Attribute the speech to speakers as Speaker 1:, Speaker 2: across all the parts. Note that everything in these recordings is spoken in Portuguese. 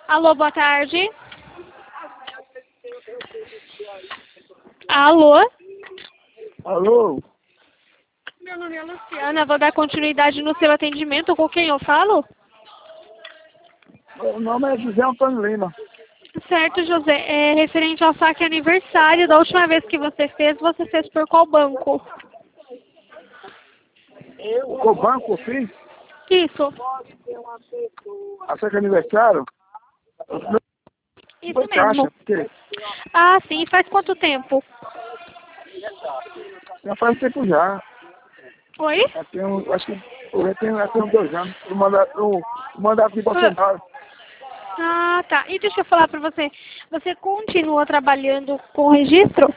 Speaker 1: Alô, boa tarde. Alô?
Speaker 2: Alô?
Speaker 1: Meu nome é Luciana, vou dar continuidade no seu atendimento. Com quem eu falo?
Speaker 2: Meu nome é José Antônio Lima.
Speaker 1: Certo, José. É referente ao saque aniversário. Da última vez que você fez por qual banco?
Speaker 2: O banco eu fiz?
Speaker 1: Isso.
Speaker 2: Acerca de aniversário?
Speaker 1: Isso
Speaker 2: Foi
Speaker 1: mesmo.
Speaker 2: caixa, porque
Speaker 1: Ah, sim. Faz quanto tempo?
Speaker 2: já faz tempo já.
Speaker 1: Oi?
Speaker 2: Já tenho, acho que já tenho 2 anos. O mandato de Bolsonaro.
Speaker 1: Ah, tá. E deixa eu falar pra você. Você continua trabalhando com registro?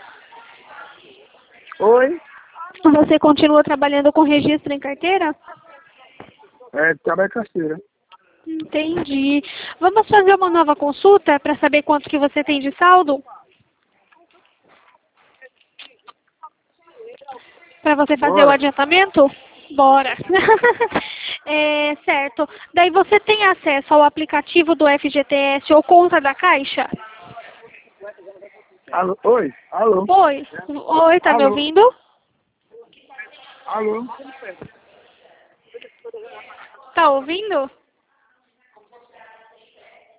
Speaker 2: Oi?
Speaker 1: Você continua trabalhando com registro em carteira?
Speaker 2: Trabalho caseira.
Speaker 1: Entendi. Vamos fazer uma nova consulta para saber quanto que você tem de saldo? Para você fazer o
Speaker 2: Bora.
Speaker 1: adiantamento? Bora. Certo. Daí você tem acesso ao aplicativo do FGTS ou conta da Caixa?
Speaker 2: Alô? Oi? Alô?
Speaker 1: Oi. Oi, tá me
Speaker 2: Alô?
Speaker 1: ouvindo?
Speaker 2: Alô?
Speaker 1: Tá ouvindo?